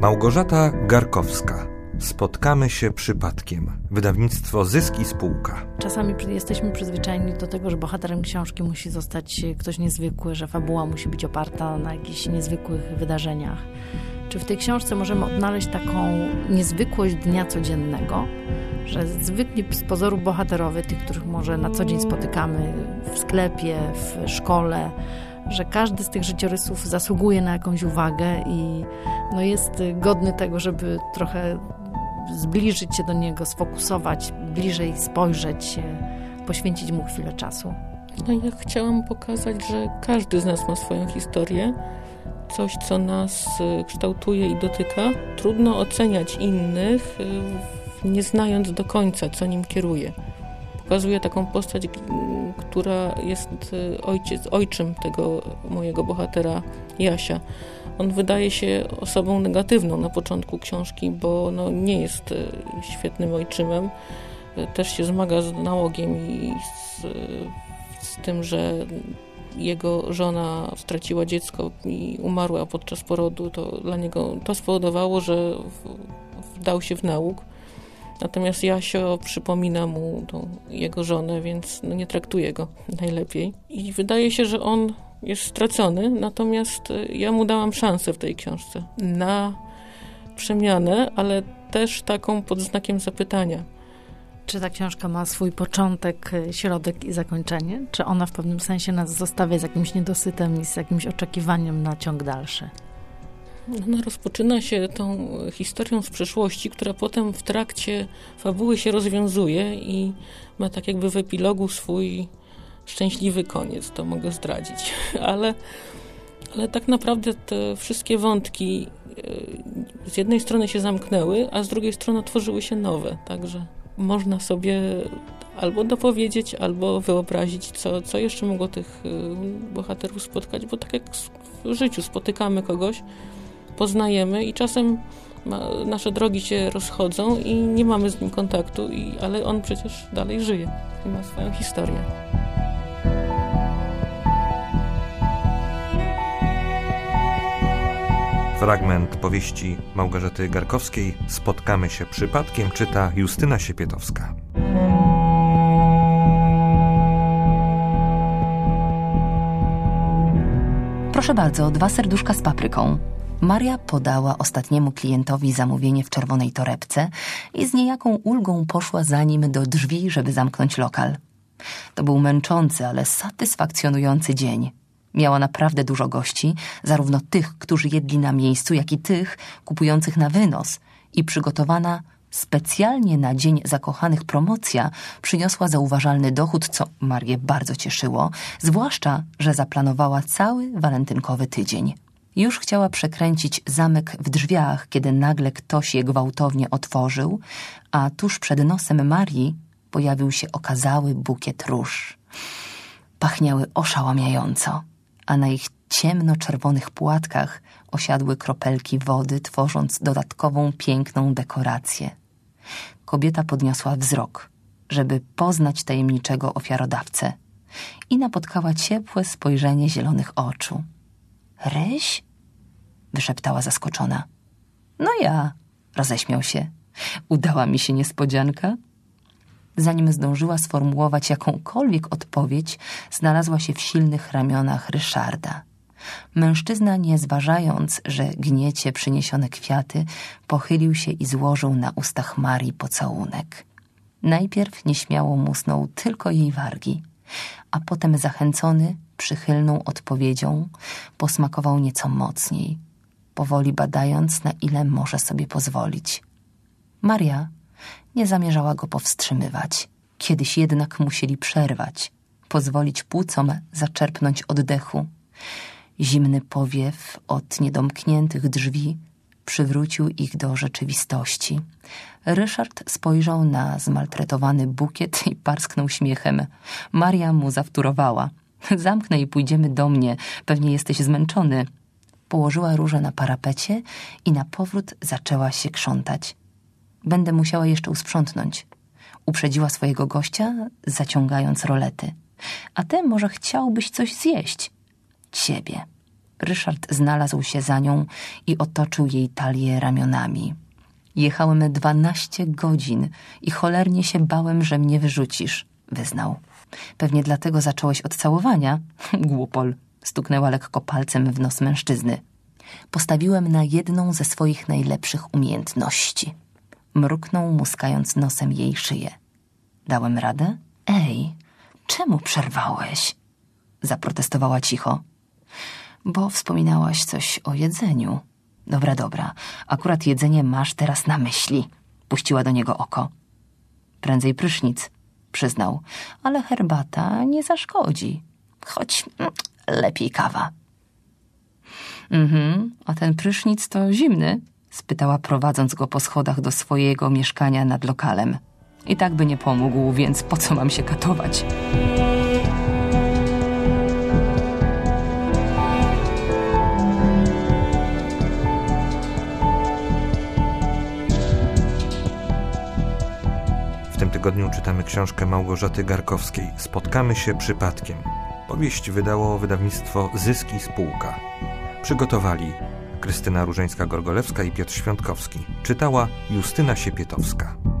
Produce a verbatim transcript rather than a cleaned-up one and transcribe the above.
Małgorzata Garkowska. Spotkamy się przypadkiem. Wydawnictwo Zysk i Spółka. Czasami jesteśmy przyzwyczajeni do tego, że bohaterem książki musi zostać ktoś niezwykły, że fabuła musi być oparta na jakichś niezwykłych wydarzeniach. Czy w tej książce możemy odnaleźć taką niezwykłość dnia codziennego, że zwykli z pozoru bohaterowie, tych, których może na co dzień spotykamy w sklepie, w szkole, że każdy z tych życiorysów zasługuje na jakąś uwagę i no jest godny tego, żeby trochę zbliżyć się do niego, sfokusować, bliżej spojrzeć, poświęcić mu chwilę czasu. No ja chciałam pokazać, że każdy z nas ma swoją historię, coś, co nas kształtuje i dotyka. Trudno oceniać innych, nie znając do końca, co nim kieruje. Pokazuje taką postać, która jest ojciec, ojczym tego mojego bohatera Jasia. On wydaje się osobą negatywną na początku książki, bo no, nie jest świetnym ojczymem. Też się zmaga z nałogiem i z, z tym, że jego żona straciła dziecko i umarła podczas porodu. To dla niego to spowodowało, że wdał się w nałóg. Natomiast Jasio przypomina mu tą jego żonę, więc no nie traktuje go najlepiej. I wydaje się, że on jest stracony, natomiast ja mu dałam szansę w tej książce na przemianę, ale też taką pod znakiem zapytania. Czy ta książka ma swój początek, środek i zakończenie? Czy ona w pewnym sensie nas zostawia z jakimś niedosytem i z jakimś oczekiwaniem na ciąg dalszy? Ona rozpoczyna się tą historią z przeszłości, która potem w trakcie fabuły się rozwiązuje i ma tak jakby w epilogu swój szczęśliwy koniec, to mogę zdradzić. Ale, ale tak naprawdę te wszystkie wątki z jednej strony się zamknęły, a z drugiej strony otworzyły się nowe. Także można sobie albo dopowiedzieć, albo wyobrazić, co, co jeszcze mogło tych bohaterów spotkać, bo tak jak w życiu spotykamy kogoś, poznajemy i czasem ma, nasze drogi się rozchodzą i nie mamy z nim kontaktu, i, ale on przecież dalej żyje i ma swoją historię. Fragment powieści Małgorzaty Garkowskiej Spotkamy się przypadkiem czyta Justyna Siepietowska. Proszę bardzo, dwa serduszka z papryką. Maria podała ostatniemu klientowi zamówienie w czerwonej torebce i z niejaką ulgą poszła za nim do drzwi, żeby zamknąć lokal. To był męczący, ale satysfakcjonujący dzień. Miała naprawdę dużo gości, zarówno tych, którzy jedli na miejscu, jak i tych kupujących na wynos, i przygotowana specjalnie na Dzień Zakochanych promocja przyniosła zauważalny dochód, co Marię bardzo cieszyło, zwłaszcza, że zaplanowała cały walentynkowy tydzień. Już chciała przekręcić zamek w drzwiach, kiedy nagle ktoś je gwałtownie otworzył, a tuż przed nosem Marii pojawił się okazały bukiet róż. Pachniały oszałamiająco, a na ich ciemno-czerwonych płatkach osiadły kropelki wody, tworząc dodatkową piękną dekorację. Kobieta podniosła wzrok, żeby poznać tajemniczego ofiarodawcę, i napotkała ciepłe spojrzenie zielonych oczu. Ryś? Wyszeptała zaskoczona. No ja, roześmiał się. Udała mi się niespodzianka? Zanim zdążyła sformułować jakąkolwiek odpowiedź, znalazła się w silnych ramionach Ryszarda. Mężczyzna, nie zważając, że gniecie przyniesione kwiaty, pochylił się i złożył na ustach Marii pocałunek. Najpierw nieśmiało musnął tylko jej wargi, a potem zachęcony przychylną odpowiedzią posmakował nieco mocniej, powoli badając, na ile może sobie pozwolić. Maria nie zamierzała go powstrzymywać. Kiedyś jednak musieli przerwać, pozwolić płucom zaczerpnąć oddechu. Zimny powiew od niedomkniętych drzwi przywrócił ich do rzeczywistości. Ryszard spojrzał na zmaltretowany bukiet i parsknął śmiechem. Maria mu zawtórowała. Zamknę i pójdziemy do mnie, pewnie jesteś zmęczony. Położyła różę na parapecie i na powrót zaczęła się krzątać. Będę musiała jeszcze usprzątnąć. Uprzedziła swojego gościa, zaciągając rolety. A ty może chciałbyś coś zjeść? Ciebie. Ryszard znalazł się za nią i otoczył jej talię ramionami. Jechałem dwanaście godzin i cholernie się bałem, że mnie wyrzucisz, wyznał. Pewnie dlatego zacząłeś od całowania? Głupol, stuknęła lekko palcem w nos mężczyzny. Postawiłem na jedną ze swoich najlepszych umiejętności. Mruknął, muskając nosem jej szyję. Dałem radę? Ej, czemu przerwałeś? Zaprotestowała cicho. Bo wspominałaś coś o jedzeniu. Dobra, dobra, akurat jedzenie masz teraz na myśli. Puściła do niego oko. Prędzej prysznic, przyznał, ale herbata nie zaszkodzi. Choć mm, lepiej kawa. Mhm, a ten prysznic to zimny? Spytała, prowadząc go po schodach do swojego mieszkania nad lokalem. I tak by nie pomógł, więc po co mam się katować? W tym tygodniu czytamy książkę Małgorzaty Garkowskiej „Spotkamy się przypadkiem”. Powieść wydało wydawnictwo Zysk i Spółka. Przygotowali Krystyna Różeńska-Gorgolewska i Piotr Świątkowski. Czytała Justyna Siepietowska.